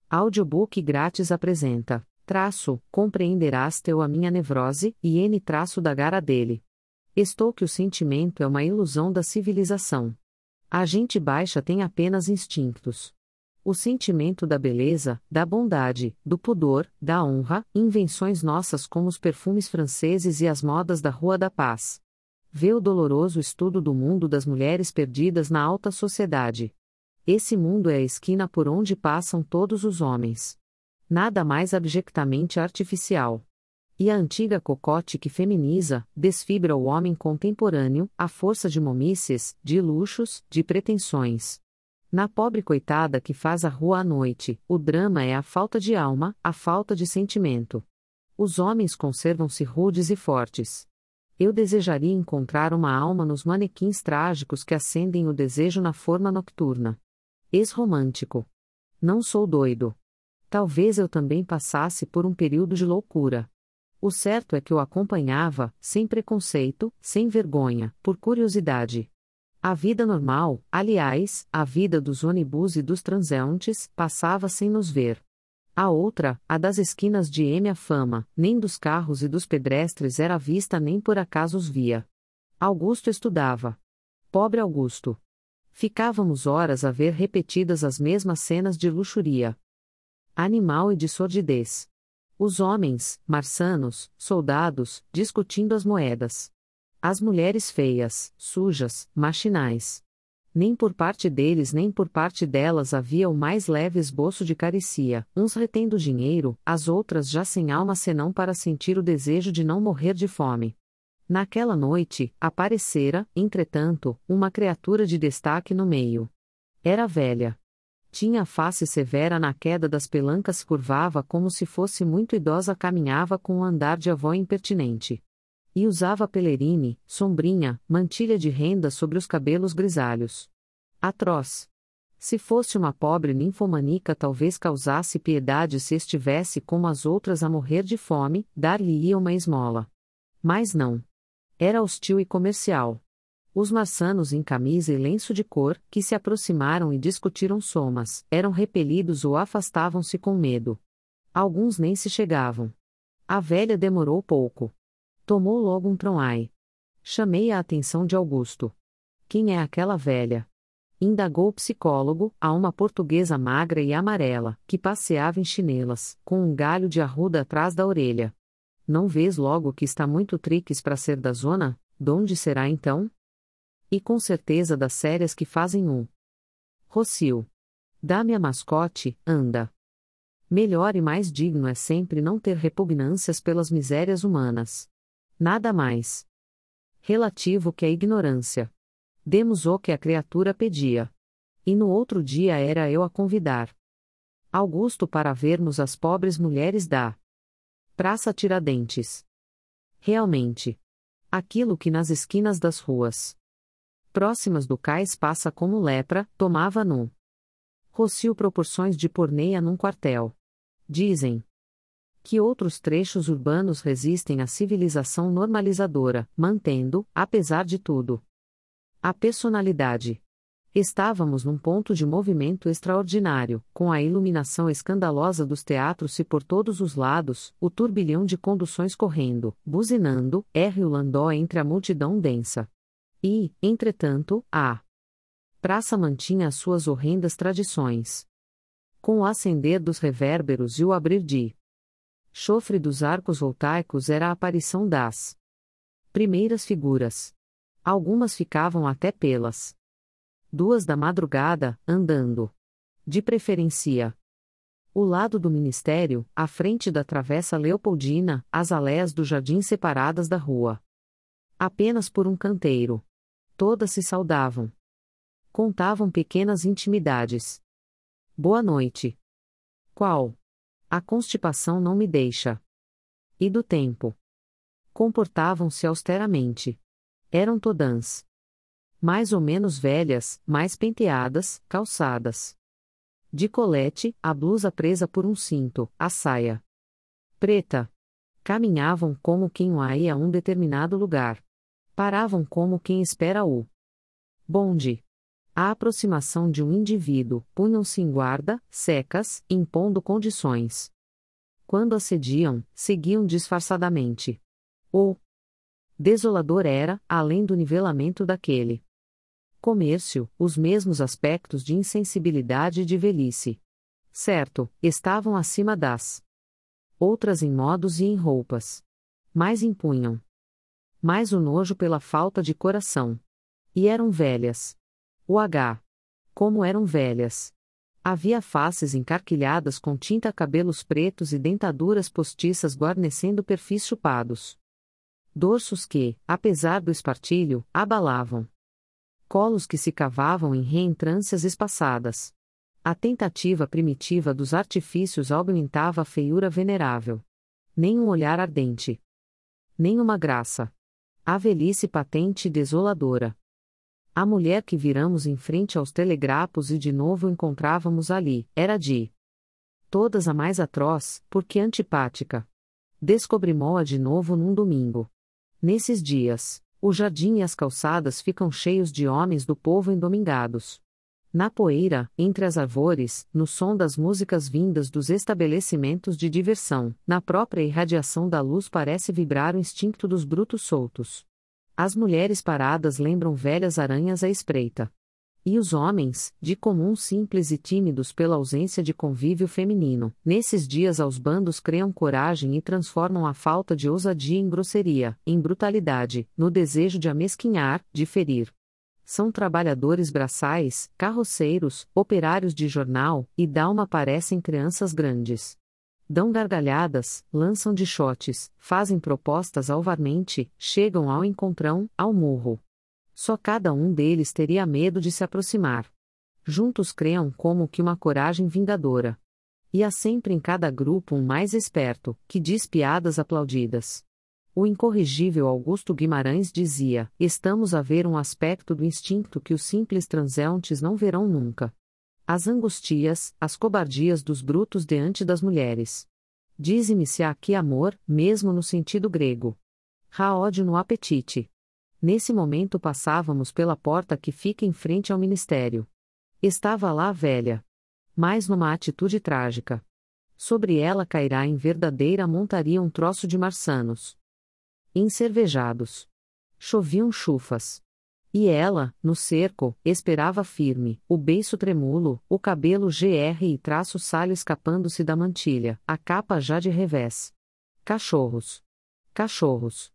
Audiobook grátis apresenta, compreenderás teu a minha nevrose, e N da gara dele. Estou que o sentimento é uma ilusão da civilização. A gente baixa tem apenas instintos. O sentimento da beleza, da bondade, do pudor, da honra, invenções nossas como os perfumes franceses e as modas da Rua da Paz. Vê o doloroso estudo do mundo das mulheres perdidas na alta sociedade. Esse mundo é a esquina por onde passam todos os homens. Nada mais abjectamente artificial. E a antiga cocote que feminiza, desfibra o homem contemporâneo, à força de momices, de luxos, de pretensões. Na pobre coitada que faz a rua à noite, o drama é a falta de alma, a falta de sentimento. Os homens conservam-se rudes e fortes. Eu desejaria encontrar uma alma nos manequins trágicos que acendem o desejo na forma nocturna. Ex-romântico. Não sou doido. Talvez eu também passasse por um período de loucura. O certo é que o acompanhava, sem preconceito, sem vergonha, por curiosidade. A vida normal, aliás, a vida dos ônibus e dos transeuntes, passava sem nos ver. A outra, a das esquinas de M. A fama, nem dos carros e dos pedestres era vista nem por acaso os via. Augusto estudava. Pobre Augusto. Ficávamos horas a ver repetidas as mesmas cenas de luxúria animal e de sordidez. Os homens, marçanos, soldados, discutindo as moedas. As mulheres feias, sujas, machinais. Nem por parte deles nem por parte delas havia o mais leve esboço de carícia, uns retendo dinheiro, as outras já sem alma senão para sentir o desejo de não morrer de fome. Naquela noite, aparecera, entretanto, uma criatura de destaque no meio. Era velha. Tinha a face severa na queda das pelancas, curvava como se fosse muito idosa, caminhava com um andar de avó impertinente. E usava pelerine, sombrinha, mantilha de renda sobre os cabelos grisalhos. Atroz. Se fosse uma pobre ninfomaníaca talvez causasse piedade se estivesse como as outras a morrer de fome, dar-lhe-ia uma esmola. Mas não. Era hostil e comercial. Os marçanos em camisa e lenço de cor, que se aproximaram e discutiram somas, eram repelidos ou afastavam-se com medo. Alguns nem se chegavam. A velha demorou pouco. Tomou logo um tronai. Chamei a atenção de Augusto. Quem é aquela velha? Indagou o psicólogo, a uma portuguesa magra e amarela, que passeava em chinelas, com um galho de arruda atrás da orelha. Não vês logo que está muito triques para ser da zona? Donde será então? E com certeza das sérias que fazem um. Rocio. Dá-me a mascote, anda. Melhor e mais digno é sempre não ter repugnâncias pelas misérias humanas. Nada mais. Relativo que a ignorância. Demos o que a criatura pedia. E no outro dia era eu a convidar. Augusto para vermos as pobres mulheres da Praça Tiradentes. Realmente. Aquilo que nas esquinas das ruas próximas do cais passa como lepra, tomava num rocio proporções de porneia num quartel. Dizem que outros trechos urbanos resistem à civilização normalizadora, mantendo, apesar de tudo, a personalidade. Estávamos num ponto de movimento extraordinário, com a iluminação escandalosa dos teatros e por todos os lados, o turbilhão de conduções correndo, buzinando, o landó entre a multidão densa. E, entretanto, a praça mantinha as suas horrendas tradições. Com o acender dos revérberos e o abrir de chofre dos arcos voltaicos era a aparição das primeiras figuras. Algumas ficavam até pelas 2 da madrugada, andando. De preferência. O lado do ministério, à frente da Travessa Leopoldina, as aléas do jardim separadas da rua. Apenas por um canteiro. Todas se saudavam. Contavam pequenas intimidades. Boa noite. Qual? A constipação não me deixa. E do tempo? Comportavam-se austeramente. Eram todãs. Mais ou menos velhas, mais penteadas, calçadas. De colete, a blusa presa por um cinto, a saia preta. Caminhavam como quem vai a um determinado lugar. Paravam como quem espera o bonde. A aproximação de um indivíduo, punham-se em guarda, secas, impondo condições. Quando assediam, seguiam disfarçadamente. O desolador era, além do nivelamento daquele comércio, os mesmos aspectos de insensibilidade e de velhice. Certo, estavam acima das outras em modos e em roupas. Mais impunham. Mais o nojo pela falta de coração. E eram velhas. Como eram velhas. Havia faces encarquilhadas com tinta, cabelos pretos e dentaduras postiças guarnecendo perfis chupados. Dorsos que, apesar do espartilho, abalavam. Colos que se cavavam em reentrâncias espaçadas. A tentativa primitiva dos artifícios aumentava a feiura venerável. Nem um olhar ardente. Nem uma graça. A velhice patente e desoladora. A mulher que viramos em frente aos telegrapos e de novo encontrávamos ali, era de todas a mais atroz, porque antipática. Descobrimou-a de novo num domingo. Nesses dias, o jardim e as calçadas ficam cheios de homens do povo endomingados. Na poeira, entre as árvores, no som das músicas vindas dos estabelecimentos de diversão, na própria irradiação da luz parece vibrar o instinto dos brutos soltos. As mulheres paradas lembram velhas aranhas à espreita. E os homens, de comum simples e tímidos pela ausência de convívio feminino, nesses dias aos bandos criam coragem e transformam a falta de ousadia em grosseria, em brutalidade, no desejo de amesquinhar, de ferir. São trabalhadores braçais, carroceiros, operários de jornal, e dalma parecem crianças grandes. Dão gargalhadas, lançam dichotes, fazem propostas alvarmente, chegam ao encontrão, ao murro. Só cada um deles teria medo de se aproximar. Juntos criam como que uma coragem vingadora. E há sempre em cada grupo um mais esperto, que diz piadas aplaudidas. O incorrigível Augusto Guimarães dizia: estamos a ver um aspecto do instinto que os simples transeuntes não verão nunca. As angustias, as cobardias dos brutos diante das mulheres. Dize-me se há aqui amor, mesmo no sentido grego. Há ódio no apetite. Nesse momento passávamos pela porta que fica em frente ao ministério. Estava lá a velha. Mas numa atitude trágica. Sobre ela cairá em verdadeira montaria um troço de marçanos encervejados. Choviam chufas. E ela, no cerco, esperava firme, o beiço trêmulo, o cabelo gr e traço salho escapando-se da mantilha, a capa já de revés. Cachorros. Cachorros.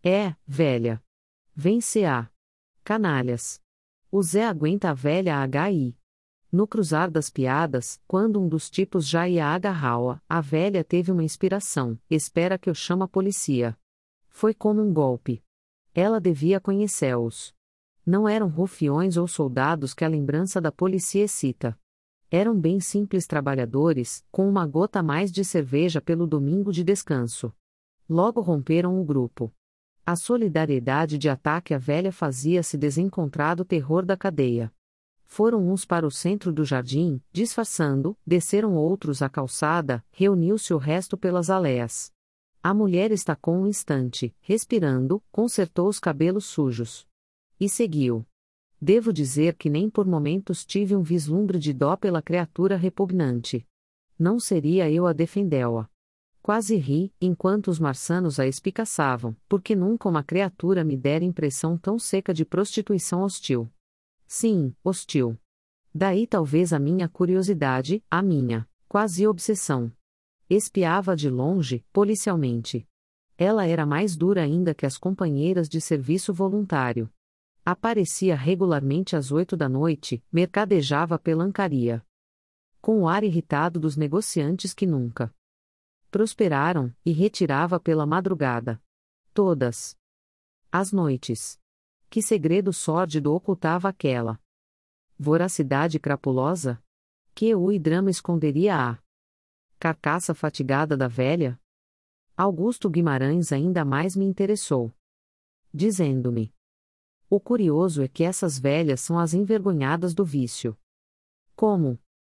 Velha. Vence-a. Canalhas. O Zé aguenta a velha HI. No cruzar das piadas, quando um dos tipos já ia agarrá-la, a velha teve uma inspiração: espera que eu chamo a polícia. Foi como um golpe. Ela devia conhecê-los. Não eram rufiões ou soldados que a lembrança da polícia excita. Eram bem simples trabalhadores, com uma gota a mais de cerveja pelo domingo de descanso. Logo romperam o grupo. A solidariedade de ataque à velha fazia-se desencontrado terror da cadeia. Foram uns para o centro do jardim, disfarçando, desceram outros à calçada, reuniu-se o resto pelas aléas. A mulher estacou um instante, respirando, consertou os cabelos sujos. E seguiu. Devo dizer que nem por momentos tive um vislumbre de dó pela criatura repugnante. Não seria eu a defendê-la. Quase ri, enquanto os marçanos a espicaçavam, porque nunca uma criatura me dera impressão tão seca de prostituição hostil. Sim, hostil. Daí talvez a minha curiosidade, a minha, quase obsessão. Espiava de longe, policialmente. Ela era mais dura ainda que as companheiras de serviço voluntário. Aparecia regularmente às 8 da noite, mercadejava pelancaria. Com o ar irritado dos negociantes que nunca prosperaram, e retirava pela madrugada. Todas as noites. Que segredo sórdido ocultava aquela voracidade crapulosa? Que o drama esconderia a carcaça fatigada da velha? Augusto Guimarães ainda mais me interessou. Dizendo-me: o curioso é que essas velhas são as envergonhadas do vício. Como?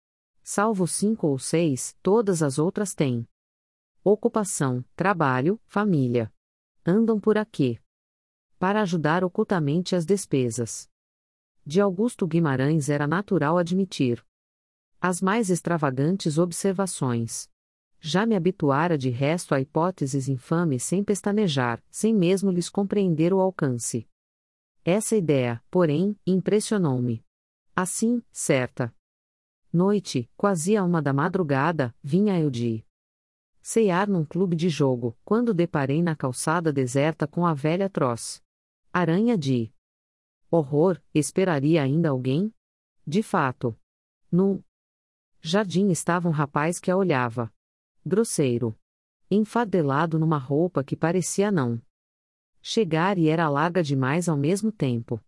Salvo 5 ou 6, todas as outras têm ocupação, trabalho, família. Andam por aqui para ajudar ocultamente as despesas. De Augusto Guimarães era natural admitir as mais extravagantes observações. Já me habituara de resto a hipóteses infames sem pestanejar, sem mesmo lhes compreender o alcance. Essa ideia, porém, impressionou-me. Assim, certa noite, quase à 1 da madrugada, vinha eu de cear num clube de jogo, quando deparei na calçada deserta com a velha Tross. Aranha de horror, esperaria ainda alguém? De fato. No jardim estava um rapaz que a olhava. Grosseiro. Enfadelado numa roupa que parecia não chegar e era larga demais ao mesmo tempo.